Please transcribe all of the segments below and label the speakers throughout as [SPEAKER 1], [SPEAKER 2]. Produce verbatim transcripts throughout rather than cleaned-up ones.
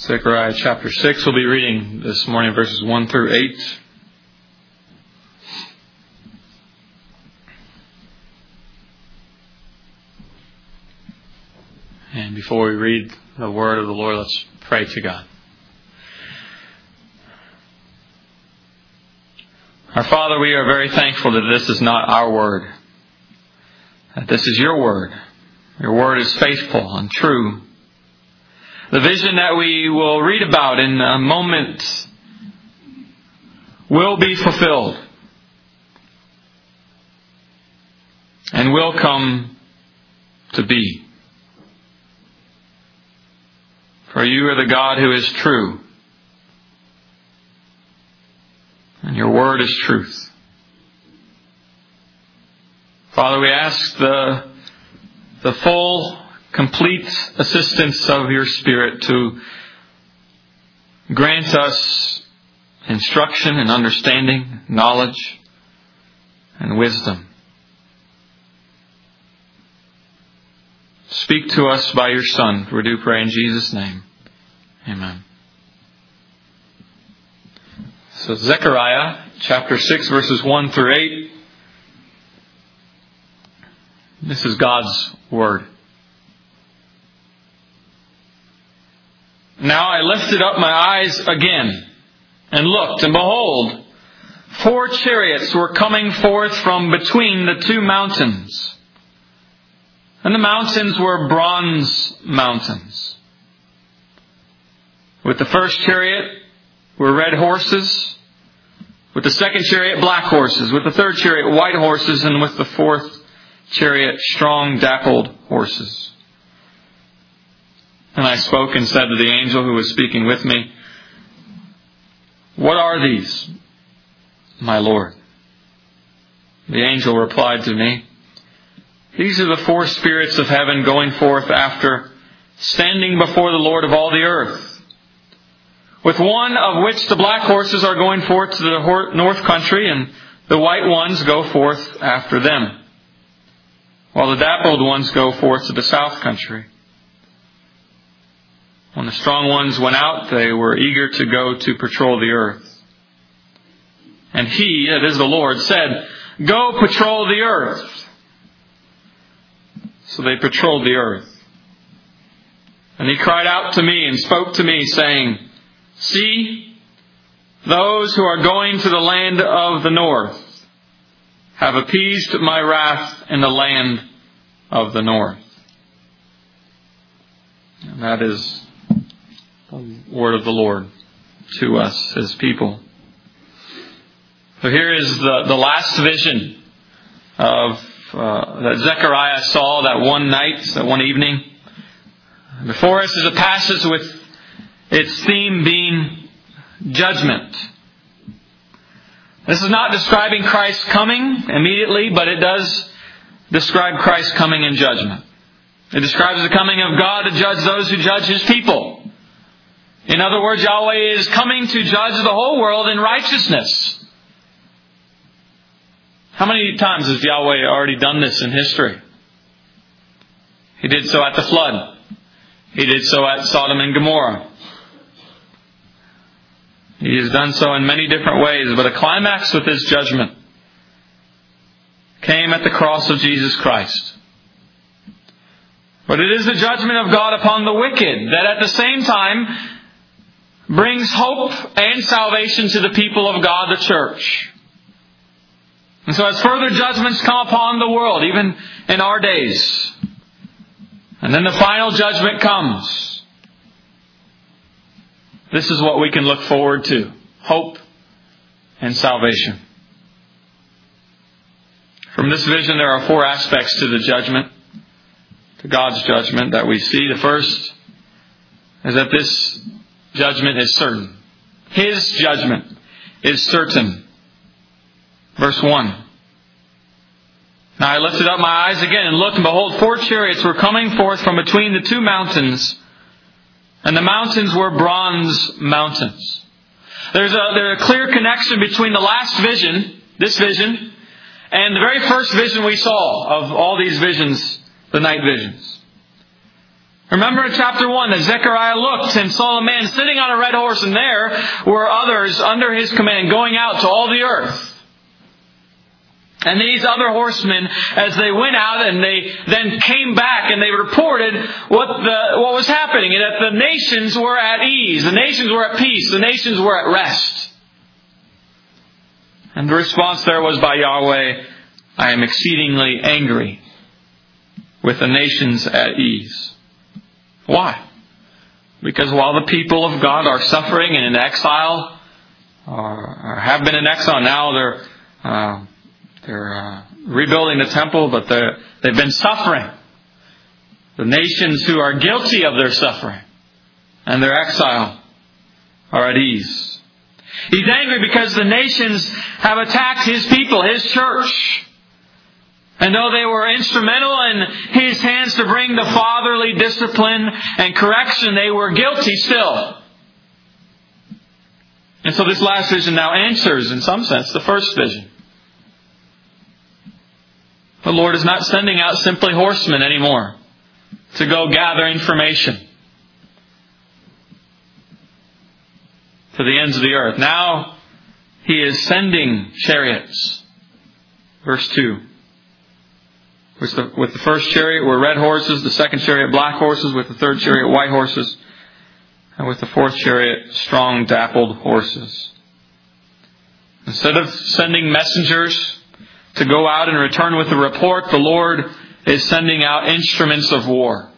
[SPEAKER 1] Zechariah chapter six, we'll be reading this morning verses one through eight. And before we read the word of the Lord, let's pray to God. Our Father, we are very thankful that this is not our word, that this is your word. Your word is faithful and true. The vision that we will read about in a moment will be fulfilled and will come to be. For you are the God who is true, and your word is truth. Father, we ask the, the full complete assistance of your Spirit to grant us instruction and understanding, knowledge and wisdom. Speak to us by your Son, for we do pray in Jesus' name. Amen. So Zechariah chapter six verses one through eight. This is God's word. Now I lifted up my eyes again, and looked, and behold, four chariots were coming forth from between the two mountains. And the mountains were bronze mountains. With the first chariot were red horses, with the second chariot black horses, with the third chariot white horses, and with the fourth chariot strong dappled horses. And I spoke and said to the angel who was speaking with me, "What are these, my Lord?" The angel replied to me, "These are the four spirits of heaven going forth after, standing before the Lord of all the earth. With one of which the black horses are going forth to the north country, and the white ones go forth after them, while the dappled ones go forth to the south country. When the strong ones went out, they were eager to go to patrol the earth. And he, that is the Lord, said, 'Go patrol the earth.' So they patrolled the earth. And he cried out to me and spoke to me, saying, 'See, those who are going to the land of the north have appeased my wrath in the land of the north.'" And that is the word of the Lord to us, His people. So here is the, the last vision of uh, that Zechariah saw that one night, that one evening. Before us is a passage with its theme being judgment. This is not describing Christ coming immediately, but it does describe Christ coming in judgment. It describes the coming of God to judge those who judge His people. In other words, Yahweh is coming to judge the whole world in righteousness. How many times has Yahweh already done this in history? He did so at the flood. He did so at Sodom and Gomorrah. He has done so in many different ways, but a climax with His judgment came at the cross of Jesus Christ. But it is the judgment of God upon the wicked that at the same time brings hope and salvation to the people of God, the church. And so as further judgments come upon the world, even in our days, and then the final judgment comes, this is what we can look forward to: hope and salvation. From this vision, there are four aspects to the judgment, to God's judgment, that we see. The first is that this judgment is certain. His judgment is certain. Verse one. "Now I lifted up my eyes again and looked, and behold, four chariots were coming forth from between the two mountains, and the mountains were bronze mountains." There's a, there's a clear connection between the last vision, this vision, and the very first vision we saw of all these visions, the night visions. Remember in chapter one that Zechariah looked and saw a man sitting on a red horse, and there were others under his command going out to all the earth. And these other horsemen, as they went out and they then came back and they reported what the what was happening, and that the nations were at ease, the nations were at peace, the nations were at rest. And the response there was by Yahweh, I am exceedingly angry with the nations at ease. Why? Because while the people of God are suffering and in exile, or, or have been in exile, now they're uh, they're uh, rebuilding the temple, but they're, they've been suffering. The nations who are guilty of their suffering and their exile are at ease. He's angry because the nations have attacked His people, His church. And though they were instrumental in His hands to bring the fatherly discipline and correction, they were guilty still. And so this last vision now answers, in some sense, the first vision. The Lord is not sending out simply horsemen anymore to go gather information to the ends of the earth. Now He is sending chariots. Verse two. With the, with the first chariot were red horses, the second chariot black horses, with the third chariot white horses, and with the fourth chariot strong dappled horses. Instead of sending messengers to go out and return with a report, the Lord is sending out instruments of war.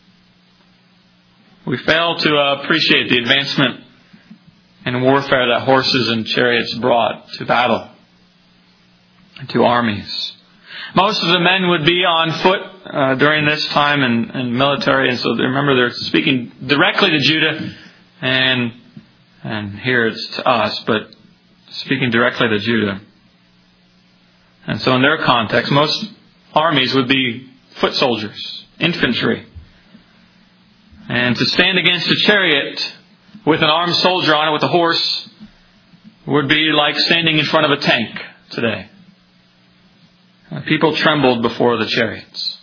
[SPEAKER 1] We fail to appreciate the advancement in warfare that horses and chariots brought to battle and to armies. Most of the men would be on foot uh, during this time in, in military, and so remember they're speaking directly to Judah, and and here it's to us, but speaking directly to Judah. And so in their context, most armies would be foot soldiers, infantry. And to stand against a chariot with an armed soldier on it with a horse would be like standing in front of a tank today. People trembled before the chariots.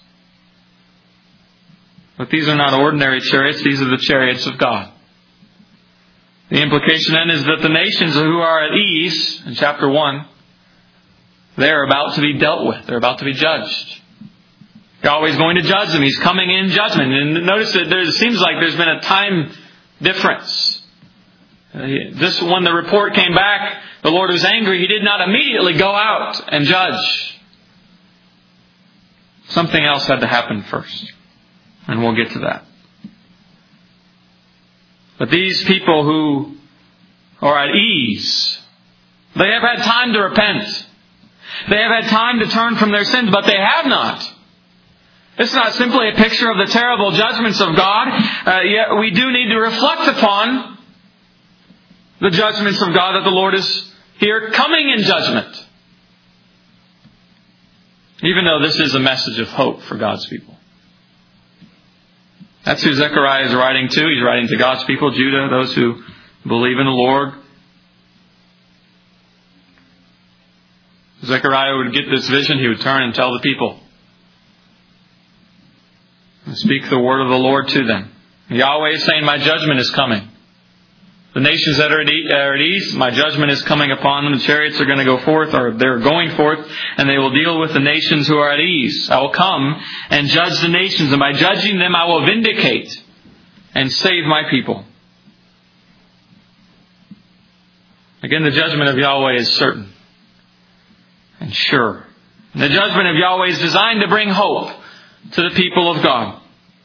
[SPEAKER 1] But these are not ordinary chariots, these are the chariots of God. The implication then is that the nations who are at ease, in chapter one, they are about to be dealt with. They're about to be judged. Yahweh's going to judge them. He's coming in judgment. And notice that there seems like there's been a time difference. This, when the report came back, the Lord was angry. He did not immediately go out and judge. Something else had to happen first. And we'll get to that. But these people who are at ease, they have had time to repent. They have had time to turn from their sins, but they have not. It's not simply a picture of the terrible judgments of God. Uh, yet we do need to reflect upon the judgments of God, that the Lord is here coming in judgment. Even though this is a message of hope for God's people. That's who Zechariah is writing to. He's writing to God's people, Judah, those who believe in the Lord. Zechariah would get this vision. He would turn and tell the people. And speak the word of the Lord to them. Yahweh is saying, my judgment is coming. The nations that are at ease, my judgment is coming upon them. The chariots are going to go forth, or they're going forth, and they will deal with the nations who are at ease. I will come and judge the nations, and by judging them I will vindicate and save my people. Again, the judgment of Yahweh is certain and sure. And the judgment of Yahweh is designed to bring hope to the people of God.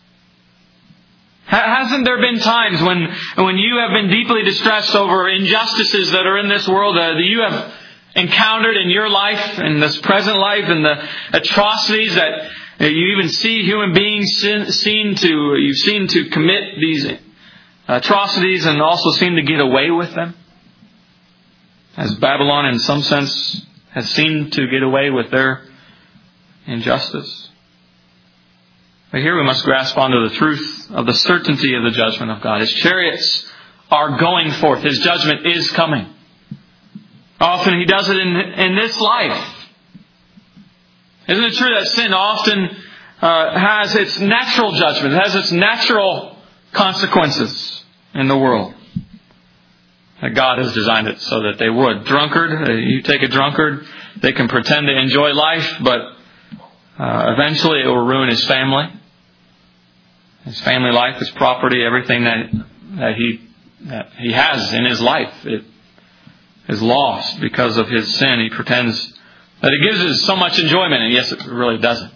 [SPEAKER 1] Hasn't there been times when, when you have been deeply distressed over injustices that are in this world, uh, that you have encountered in your life, in this present life, and the atrocities that you even see human beings seen to, you've seen to commit these atrocities and also seem to get away with them? As Babylon, in some sense, has seemed to get away with their injustice. But here we must grasp onto the truth of the certainty of the judgment of God. His chariots are going forth. His judgment is coming. Often He does it in, in this life. Isn't it true that sin often uh, has its natural judgment. It has its natural consequences in the world. That God has designed it so that they would. Drunkard, uh, you take a drunkard, they can pretend to enjoy life, but uh, eventually it will ruin his family. His family life, his property, everything that that he that he has in his life, it is lost because of his sin. He pretends that it gives us so much enjoyment, and yes, it really doesn't.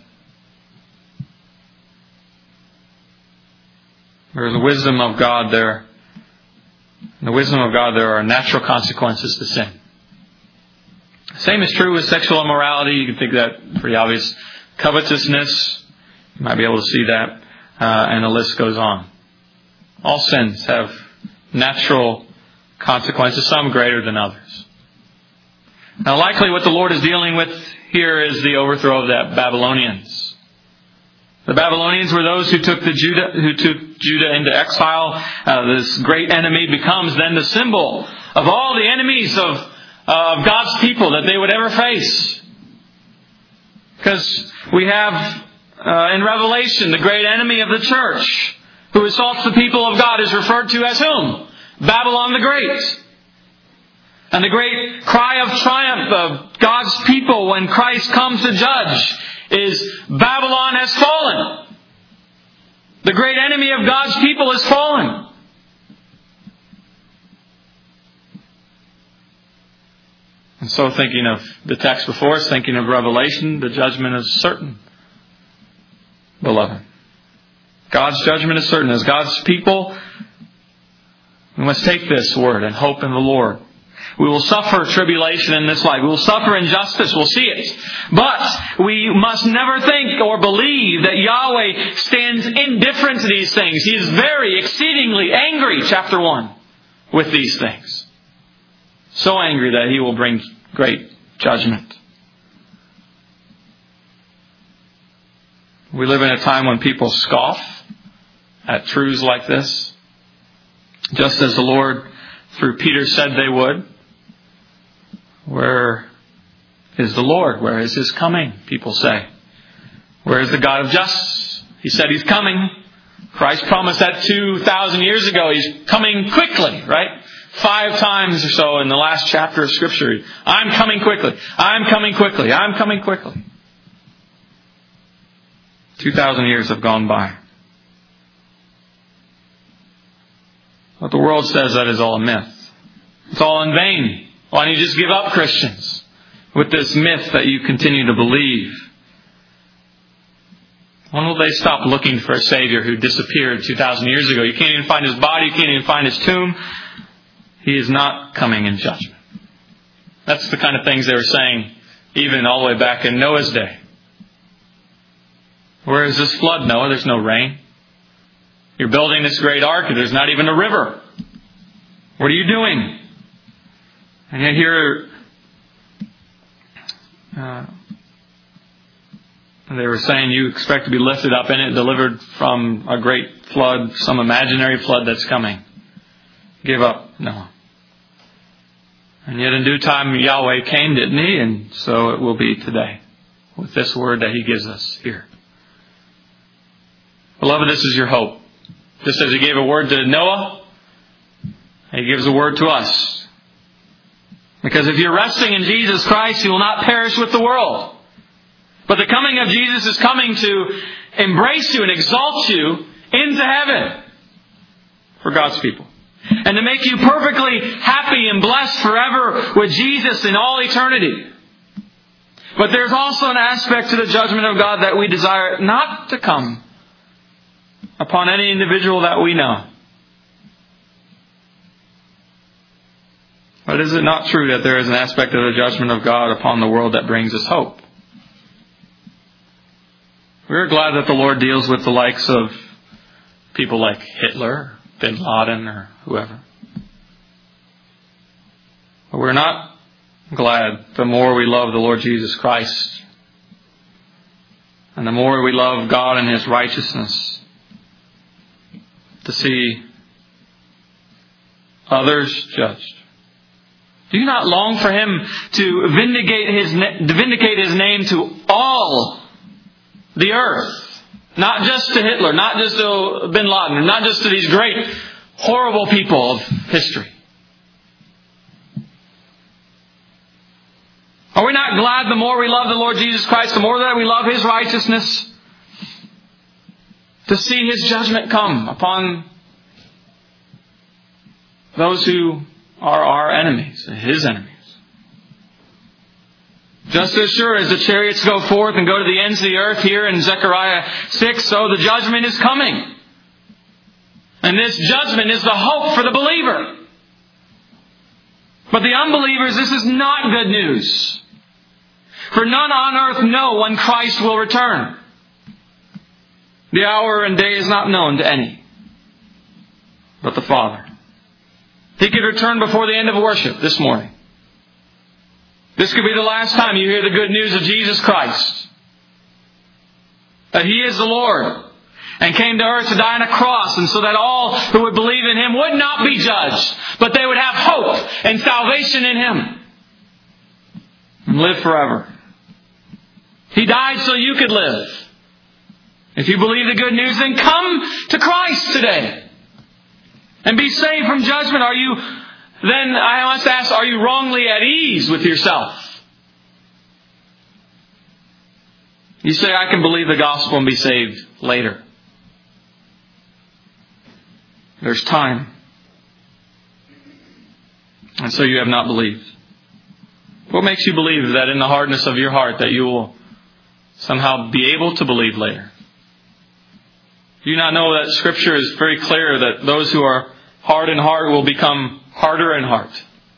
[SPEAKER 1] There's the wisdom of God there. In the wisdom of God, there are natural consequences to sin. Same is true with sexual immorality. You can think that pretty obvious. Covetousness, you might be able to see that. Uh, and the list goes on. All sins have natural consequences, some greater than others. Now, likely what the Lord is dealing with here is the overthrow of the Babylonians. The Babylonians were those who took the Judah, who took Judah into exile. Uh, this great enemy becomes then the symbol of all the enemies of, uh, of God's people that they would ever face. Because we have Uh, in Revelation, the great enemy of the church who assaults the people of God is referred to as whom? Babylon the Great. And the great cry of triumph of God's people when Christ comes to judge is Babylon has fallen. The great enemy of God's people has fallen. And so thinking of the text before us, thinking of Revelation, the judgment is certain. Beloved, God's judgment is certain. As God's people, we must take this word and hope in the Lord. We will suffer tribulation in this life. We will suffer injustice. We'll see it. But we must never think or believe that Yahweh stands indifferent to these things. He is very exceedingly angry, chapter one, with these things. So angry that He will bring great judgment. We live in a time when people scoff at truths like this, just as the Lord, through Peter, said they would. Where is the Lord? Where is His coming? People say. Where is the God of justice? He said He's coming. Christ promised that two thousand years ago. He's coming quickly, right? Five times or so in the last chapter of Scripture. I'm coming quickly. I'm coming quickly. I'm coming quickly. Two thousand years have gone by. But the world says that is all a myth. It's all in vain. Why don't you just give up, Christians, with this myth that you continue to believe? When will they stop looking for a Savior who disappeared two thousand years ago? You can't even find His body. You can't even find His tomb. He is not coming in judgment. That's the kind of things they were saying even all the way back in Noah's day. Where is this flood, Noah? There's no rain. You're building this great ark and there's not even a river. What are you doing? And yet here uh, they were saying you expect to be lifted up in it, delivered from a great flood, some imaginary flood that's coming. Give up, Noah. And yet in due time Yahweh came, didn't He? And so it will be today with this word that He gives us here. Beloved, this is your hope. Just as He gave a word to Noah, He gives a word to us. Because if you're resting in Jesus Christ, you will not perish with the world. But the coming of Jesus is coming to embrace you and exalt you into heaven for God's people. And to make you perfectly happy and blessed forever with Jesus in all eternity. But there's also an aspect to the judgment of God that we desire not to come upon any individual that we know. But is it not true that there is an aspect of the judgment of God upon the world that brings us hope? We're glad that the Lord deals with the likes of people like Hitler, Bin Laden, or whoever. But we're not glad the more we love the Lord Jesus Christ and the more we love God and His righteousness to see others judged. Do you not long for Him to vindicate His, to vindicate His name to all the earth? Not just to Hitler, not just to bin Laden, not just to these great, horrible people of history. Are we not glad the more we love the Lord Jesus Christ, the more that we love His righteousness, to see His judgment come upon those who are our enemies, His enemies? Just as sure as the chariots go forth and go to the ends of the earth here in Zechariah six, so the judgment is coming. And this judgment is the hope for the believer. But the unbelievers, this is not good news. For none on earth know when Christ will return. The hour and day is not known to any but the Father. He could return before the end of worship this morning. This could be the last time you hear the good news of Jesus Christ. That He is the Lord and came to earth to die on a cross, and so that all who would believe in Him would not be judged, but they would have hope and salvation in Him and live forever. He died so you could live. If you believe the good news, then come to Christ today and be saved from judgment. Are you Then I must ask, are you wrongly at ease with yourself? You say, I can believe the gospel and be saved later. There's time. And so you have not believed. What makes you believe that in the hardness of your heart that you will somehow be able to believe later? Do you not know that Scripture is very clear that those who are hard in heart will become harder in heart?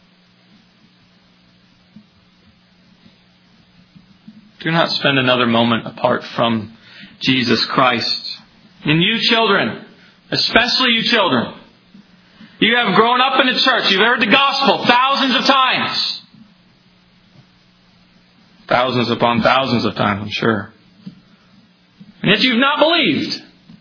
[SPEAKER 1] Do not spend another moment apart from Jesus Christ. And you children, especially you children, you have grown up in the church. You've heard the gospel thousands of times. Thousands upon thousands of times, I'm sure. And yet you've not believed.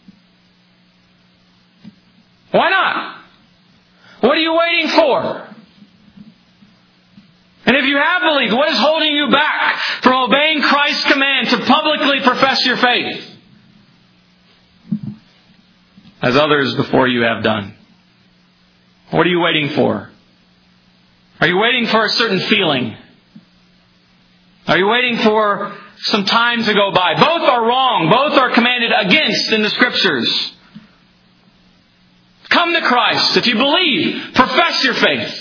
[SPEAKER 1] Why not? What are you waiting for? And if you have believed, what is holding you back from obeying Christ's command to publicly profess your faith, as others before you have done? What are you waiting for? Are you waiting for a certain feeling? Are you waiting for some time to go by? Both are wrong. Both are commanded against in the Scriptures. Come to Christ. If you believe, profess your faith,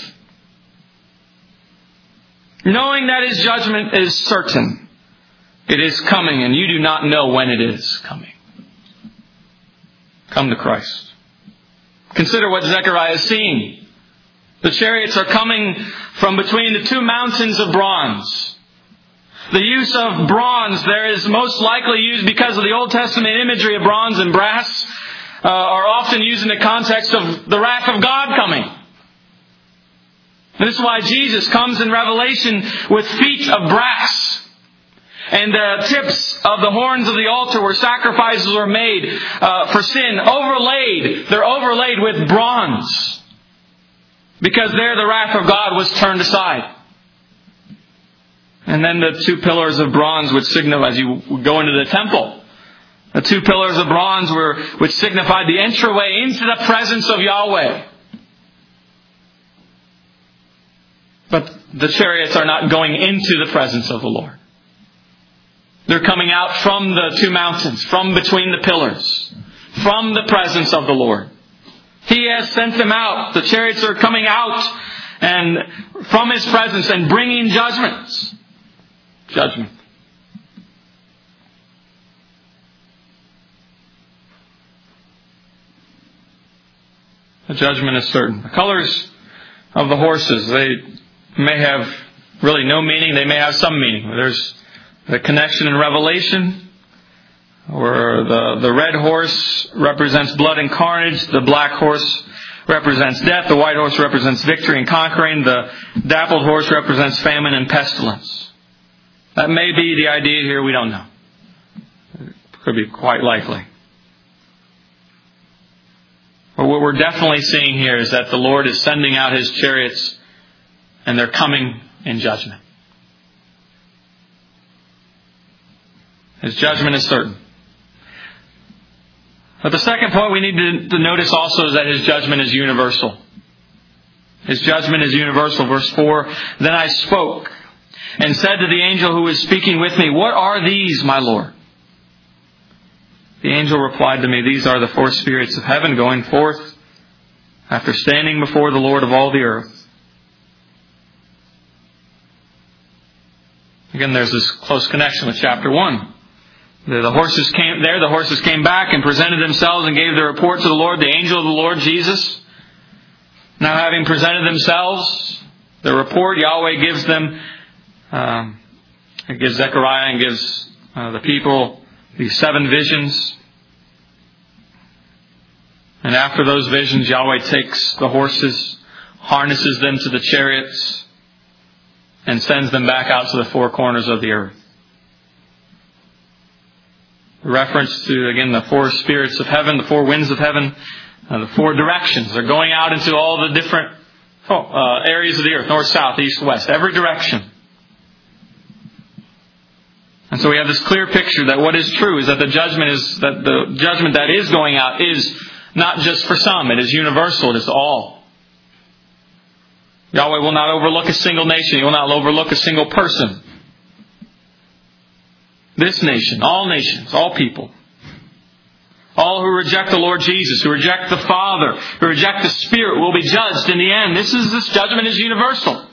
[SPEAKER 1] knowing that His judgment is certain. It is coming, and you do not know when it is coming. Come to Christ. Consider what Zechariah is seeing. The chariots are coming from between the two mountains of bronze. The use of bronze there is most likely used because of the Old Testament imagery of bronze and brass uh, are often used in the context of the wrath of God coming. And this is why Jesus comes in Revelation with feet of brass. And the tips of the horns of the altar where sacrifices were made uh, for sin, overlaid. They're overlaid with bronze. Because there the wrath of God was turned aside. And then the two pillars of bronze would signify, as you go into the temple, the two pillars of bronze were which signified the entryway into the presence of Yahweh. But the chariots are not going into the presence of the Lord. They're coming out from the two mountains, from between the pillars, from the presence of the Lord. He has sent them out. The chariots are coming out and from His presence and bringing judgments. Judgment. The judgment is certain. The colors of the horses, they may have really no meaning. They may have some meaning. There's the connection in Revelation, where the, the red horse represents blood and carnage. The black horse represents death. The white horse represents victory and conquering. The dappled horse represents famine and pestilence. That may be the idea here. We don't know. It could be quite likely. But what we're definitely seeing here is that the Lord is sending out His chariots and they're coming in judgment. His judgment is certain. But the second point we need to, to notice also is that His judgment is universal. His judgment is universal. Verse four, then I spoke and said to the angel who was speaking with me, what are these, my Lord? The angel replied to me, these are the four spirits of heaven going forth after standing before the Lord of all the earth. Again, there's this close connection with chapter one. The, the horses came there, the horses came back and presented themselves and gave their report to the Lord, the angel of the Lord, Jesus. Now having presented themselves, the report, Yahweh gives them, um, it gives Zechariah and gives uh, the people these seven visions. And after those visions, Yahweh takes the horses, harnesses them to the chariots, and sends them back out to the four corners of the earth. Reference to, again, the four spirits of heaven, the four winds of heaven, uh, the four directions. They're going out into all the different uh, areas of the earth, north, south, east, west, every direction. And so we have this clear picture that what is true is that the judgment is that the judgment that is going out is not just for some, it is universal, it is all. Yahweh will not overlook a single nation, He will not overlook a single person. This nation, all nations, all people. All who reject the Lord Jesus, who reject the Father, who reject the Spirit will be judged in the end. This is this judgment is universal.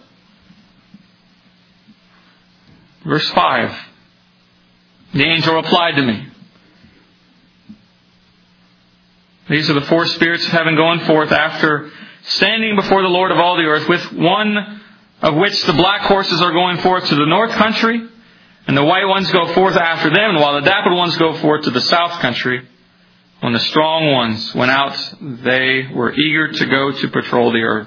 [SPEAKER 1] Verse five. The angel replied to me. These are the four spirits of heaven going forth after standing before the Lord of all the earth, with one of which the black horses are going forth to the north country, and the white ones go forth after them, and while the dappled ones go forth to the south country. When the strong ones went out, they were eager to go to patrol the earth.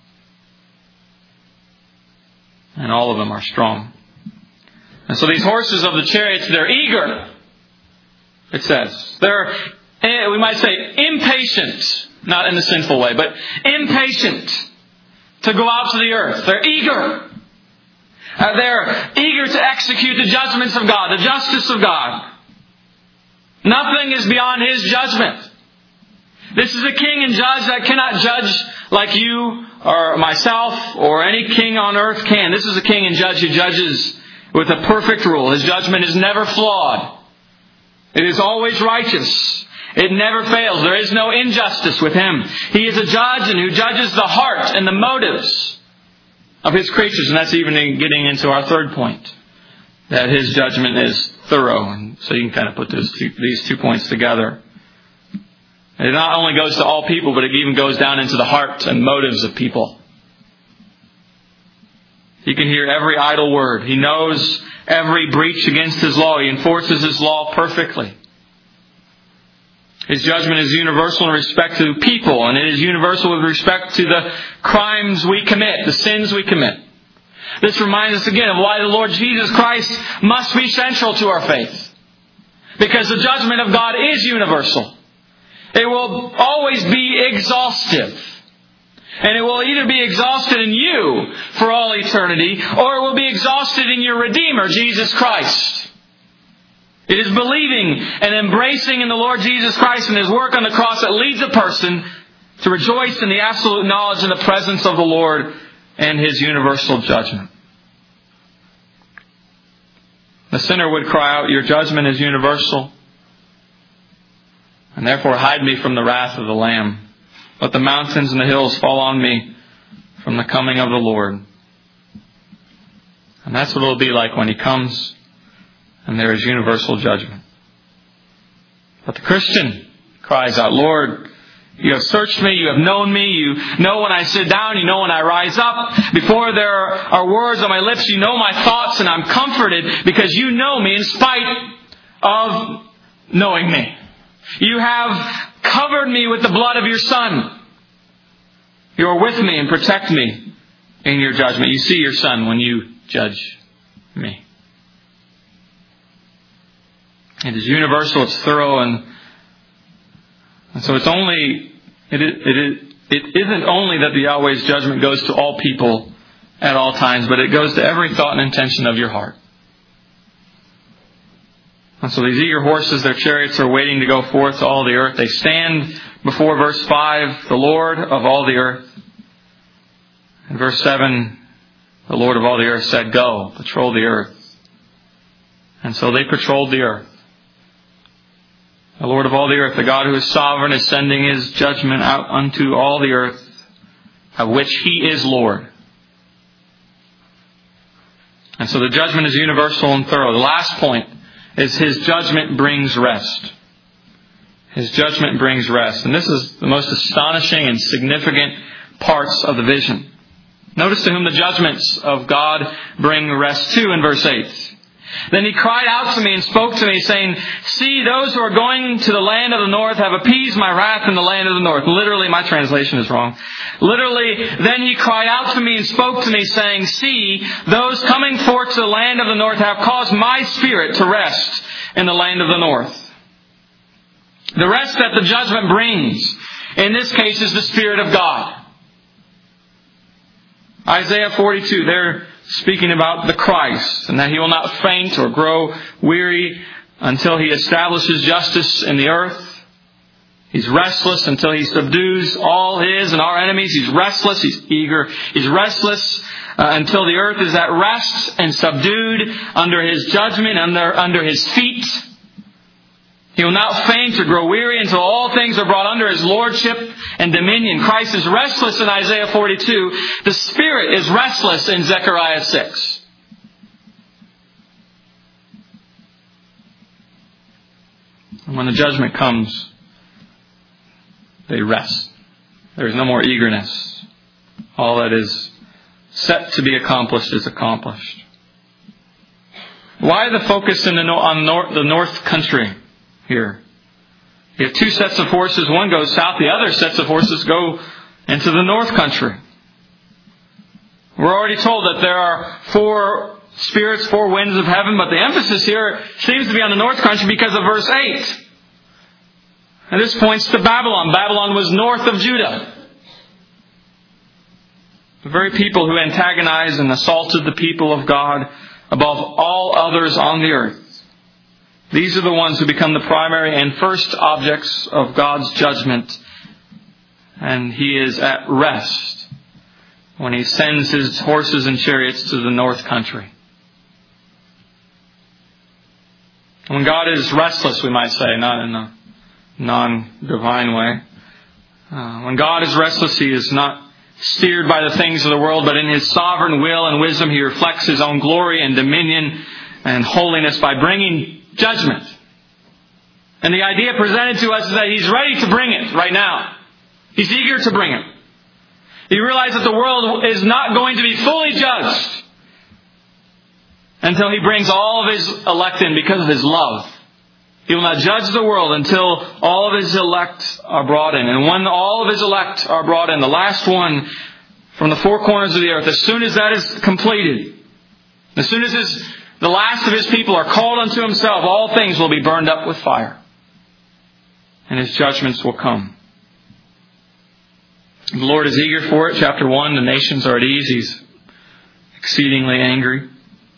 [SPEAKER 1] And all of them are strong. And so these horses of the chariots, they're eager. It says. They're, we might say, impatient. Not in a sinful way, but impatient to go out to the earth. They're eager. Uh, they're eager to execute the judgments of God, the justice of God. Nothing is beyond His judgment. This is a king and judge that cannot judge like you or myself or any king on earth can. This is a king and judge who judges with a perfect rule. His judgment is never flawed. It is always righteous. It never fails. There is no injustice with Him. He is a judge and who judges the heart and the motives of His creatures. And that's even getting into our third point. That His judgment is thorough. And so you can kind of put those two, these two points together. It not only goes to all people, but it even goes down into the heart and motives of people. He can hear every idle word. He knows every breach against His law. He enforces His law perfectly. His judgment is universal in respect to people, and it is universal with respect to the crimes we commit, the sins we commit. This reminds us again of why the Lord Jesus Christ must be central to our faith. Because the judgment of God is universal. It will always be exhaustive. And it will either be exhausted in you for all eternity, or it will be exhausted in your Redeemer, Jesus Christ. It is believing and embracing in the Lord Jesus Christ and His work on the cross that leads a person to rejoice in the absolute knowledge and the presence of the Lord and His universal judgment. The sinner would cry out, your judgment is universal, and therefore hide me from the wrath of the Lamb. Let the mountains and the hills fall on me from the coming of the Lord. And that's what it will be like when He comes and there is universal judgment. But the Christian cries out, Lord, You have searched me, You have known me, You know when I sit down, You know when I rise up. Before there are words on my lips, You know my thoughts, and I'm comforted because You know me in spite of knowing me. You have covered me with the blood of Your Son. You are with me and protect me in Your judgment. You see Your Son when You judge me. It is universal, it's thorough, and, and so it's only, it, it, it, it isn't only that the Yahweh's judgment goes to all people at all times, but it goes to every thought and intention of your heart. And so these eager horses, their chariots are waiting to go forth to all the earth. They stand before verse five, the Lord of all the earth. In verse seven, the Lord of all the earth said, go, patrol the earth. And so they patrolled the earth. The Lord of all the earth, the God who is sovereign, is sending His judgment out unto all the earth, of which He is Lord. And so the judgment is universal and thorough. The last point is His judgment brings rest. His judgment brings rest. And this is the most astonishing and significant parts of the vision. Notice to whom the judgments of God bring rest to in verse eight. Then He cried out to me and spoke to me, saying, see, those who are going to the land of the north have appeased my wrath in the land of the north. Literally, my translation is wrong. Literally, then He cried out to me and spoke to me, saying, see, those coming forth to the land of the north have caused my spirit to rest in the land of the north. The rest that the judgment brings, in this case, is the Spirit of God. Isaiah forty-two, they're speaking about the Christ, and that He will not faint or grow weary until He establishes justice in the earth. He's restless until He subdues all His and our enemies. He's restless. He's eager. He's restless uh, until the earth is at rest and subdued under His judgment, under, under His feet. He will not faint or grow weary until all things are brought under His lordship and dominion. Christ is restless in Isaiah forty-two. The Spirit is restless in Zechariah six. And when the judgment comes, they rest. There is no more eagerness. All that is set to be accomplished is accomplished. Why the focus in the, on nor- the north country here? You have two sets of horses. One goes south. The other sets of horses go into the north country. We're already told that there are four spirits, four winds of heaven, but the emphasis here seems to be on the north country because of verse eight. And this points to Babylon. Babylon was north of Judah. The very people who antagonized and assaulted the people of God above all others on the earth. These are the ones who become the primary and first objects of God's judgment. And He is at rest when He sends His horses and chariots to the north country. When God is restless, we might say, not in a non-divine way. Uh, when God is restless, He is not steered by the things of the world, but in His sovereign will and wisdom, He reflects His own glory and dominion and holiness by bringing judgment. And the idea presented to us is that He's ready to bring it right now. He's eager to bring it. He realizes that the world is not going to be fully judged until He brings all of His elect in because of His love. He will not judge the world until all of His elect are brought in. And when all of His elect are brought in, the last one from the four corners of the earth, as soon as that is completed, as soon as his, the last of His people are called unto Himself, all things will be burned up with fire. And His judgments will come. The Lord is eager for it. Chapter one, the nations are at ease. He's exceedingly angry.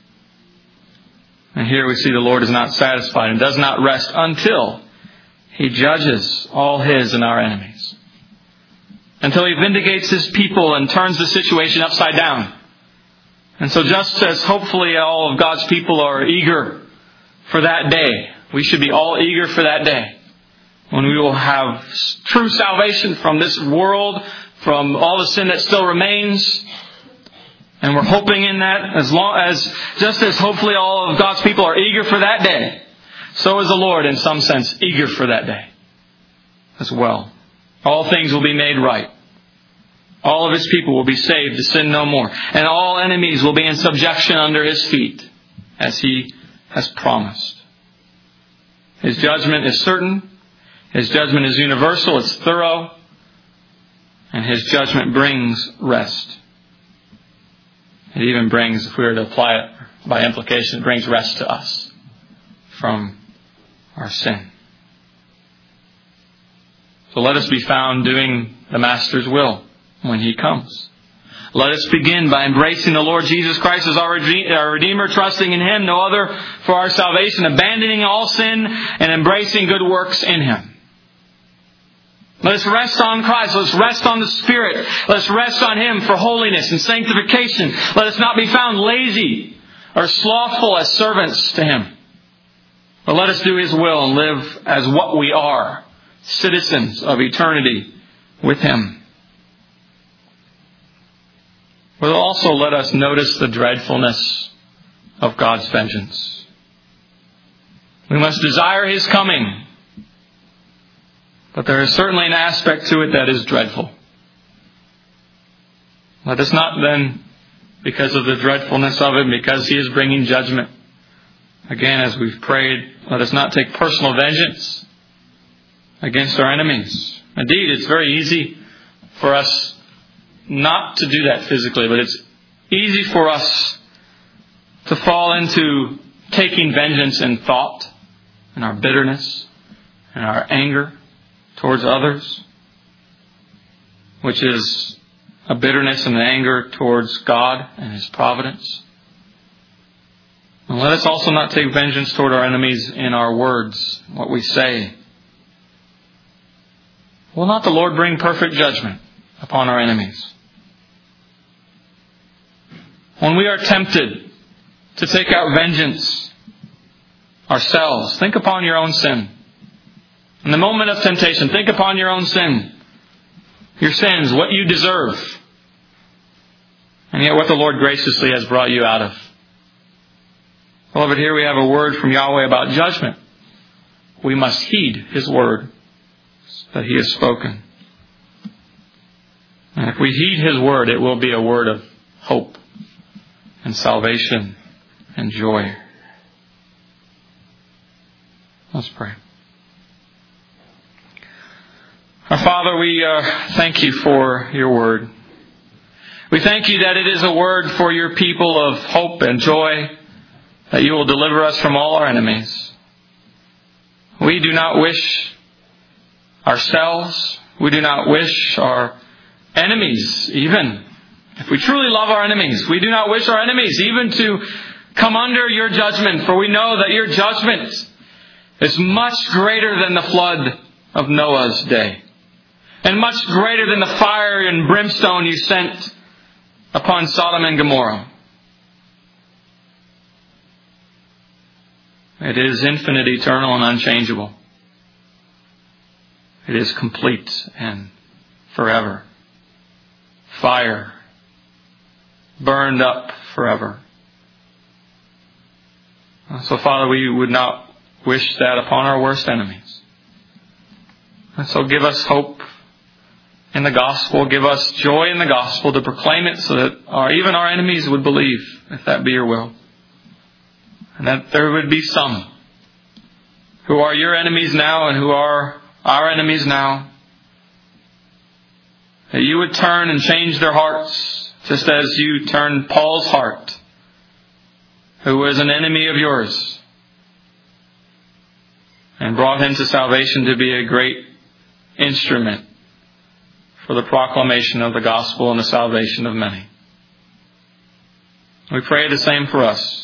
[SPEAKER 1] And here we see the Lord is not satisfied and does not rest until He judges all His and our enemies. Until He vindicates His people and turns the situation upside down. And so just as hopefully all of God's people are eager for that day, we should be all eager for that day when we will have true salvation from this world, from all the sin that still remains. And we're hoping in that as long as, just as hopefully all of God's people are eager for that day, so is the Lord in some sense eager for that day as well. All things will be made right. All of His people will be saved to sin no more. And all enemies will be in subjection under His feet, as He has promised. His judgment is certain. His judgment is universal. It's thorough. And His judgment brings rest. It even brings, if we were to apply it by implication, it brings rest to us from our sin. So let us be found doing the Master's will when He comes. Let us begin by embracing the Lord Jesus Christ as our Redeemer, trusting in Him, no other, for our salvation, abandoning all sin and embracing good works in Him. Let us rest on Christ. Let us rest on the Spirit. Let us rest on Him for holiness and sanctification. Let us not be found lazy or slothful as servants to Him. But let us do His will and live as what we are, citizens of eternity with Him. But also let us notice the dreadfulness of God's vengeance. We must desire His coming, but there is certainly an aspect to it that is dreadful. Let us not then, because of the dreadfulness of it, because He is bringing judgment, again, as we've prayed, let us not take personal vengeance against our enemies. Indeed, it's very easy for us not to do that physically, but it's easy for us to fall into taking vengeance in thought, in our bitterness, and our anger towards others, which is a bitterness and an anger towards God and His providence. And let us also not take vengeance toward our enemies in our words, what we say. Will not the Lord bring perfect judgment upon our enemies? When we are tempted to take out vengeance ourselves, think upon your own sin. In the moment of temptation, think upon your own sin. Your sins, what you deserve. And yet what the Lord graciously has brought you out of. Beloved, here we have a word from Yahweh about judgment. We must heed His word that He has spoken. And if we heed His word, it will be a word of hope and salvation and joy. Let's pray. Our Father, we uh, thank You for Your word. We thank You that it is a word for Your people of hope and joy, that You will deliver us from all our enemies. We do not wish ourselves, we do not wish our enemies even. If we truly love our enemies, we do not wish our enemies even to come under Your judgment, for we know that Your judgment is much greater than the flood of Noah's day, and much greater than the fire and brimstone You sent upon Sodom and Gomorrah. It is infinite, eternal, and unchangeable. It is complete and forever. Fire, burned up forever. So, Father, we would not wish that upon our worst enemies. And so give us hope in the gospel. Give us joy in the gospel to proclaim it so that our, even our enemies would believe, if that be Your will. And that there would be some who are Your enemies now and who are our enemies now, that You would turn and change their hearts, just as You turned Paul's heart, who was an enemy of Yours, and brought him to salvation to be a great instrument for the proclamation of the gospel and the salvation of many. We pray the same for us.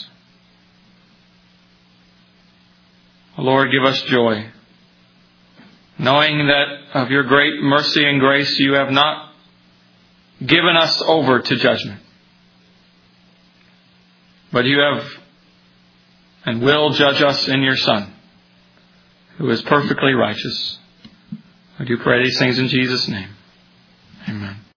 [SPEAKER 1] Lord, give us joy, knowing that of Your great mercy and grace You have not given us over to judgment, but You have and will judge us in Your Son, who is perfectly righteous. I do pray these things in Jesus' name. Amen.